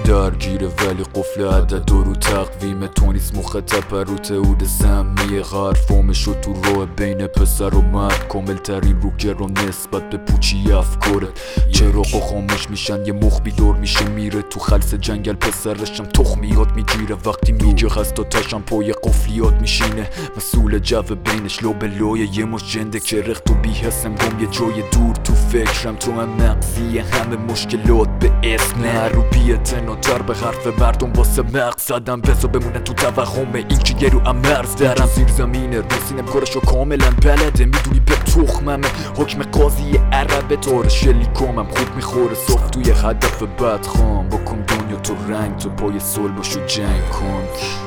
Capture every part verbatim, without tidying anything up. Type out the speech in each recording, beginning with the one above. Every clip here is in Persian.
درگیره ولی قفل عدد و رو تقویم تو نیست، مخاطب رو تئود سمیه حرفامش و تو راه بین پسر و مرد کامل ترین رو گران نسبت به پوچی افکارت. چراغا خاموش میشن یه مخ بیدار میشه میره تو خلص جنگل، پسرشم تخمیات میگیره وقتی میگه هست تا تشم پای قفلیات میشینه، مسئول جو بینش لو به لوی یه مش جنده که رخت و بی حسم گم یه جای دور تو فکرم، تو هم مغزی همه مشکلات به اسم نه رو بی‌اعتناتر به حرف مردم واسه مقصدم بزا بمونه تو توهم این که یه رو امرز درم زیر زمینه رسینم کارشو کاملا بلده میدونی به تخممه حکم قاضی عربه طور شلیکامم خوب میخوره صاف توی هدف بد خام بکن دنیا تو رنگ تو پای صلح باشو جنگ کن.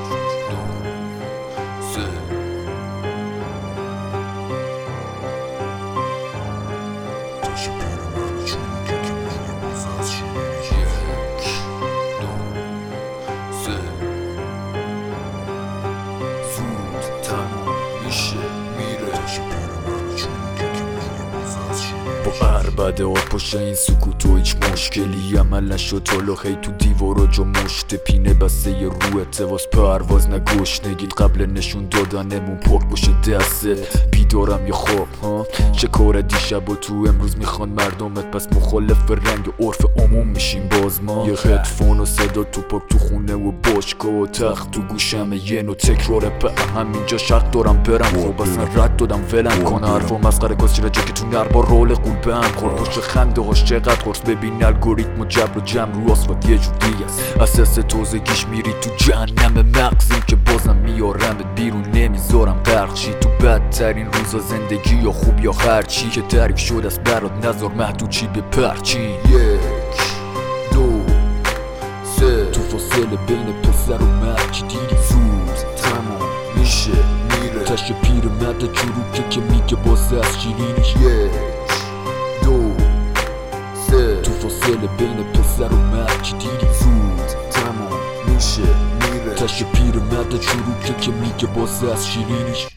با عربده ها پاشه این سکوت و هیچ مشکلی عمل نشد حالا خی تو دیوارا جا مشت پینه بسته یه روح تواس پرواز نگوش نگید قبل نشون دادنمون پاک باشه دستت بیدارم یا خواب ها چه کار دیشب و تو امروز میخوان مردمت پس مخالف رنگ عرف عموم میشیم باز ما یه هدفون و صدا تو پاک تو خونه و باشگاه و تخت تو گوشمه یه نو تکراره به همینجا شرط دارم برم خب اصلا رد دادم ولم کن حرفا مسخره کاس چرا جا که تو نر با رول قول هم خور خوش خنده هاش چقدر قرص ببین الگوریتم و جبر و جمع رو آسفالت یه جور دیگه است اساس توزگیش میری تو جهنم مغزیم که بازم میارمت بیرون نمیذارم غرق شی تو بدترین روزا زندگی یا خوب یا هرچی که تعریف شد از برات نذار محدود چی به پرچی یک دو سه تو فاصله بین پسر و مرد چی دیدی زود تمام میشه میره تش پیر مرد چروکه که میگه باز از شیرینیش یک دو سه تو فاصله بین پسر و مرد چی دیدی زود تمام میشه میره تش پیر مرد چروکه که میگه باز از شیرینیش